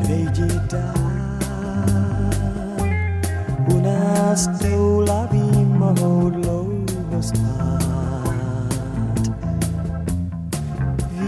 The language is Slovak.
nejde dál. U nás toulavý mohou dlouho spát.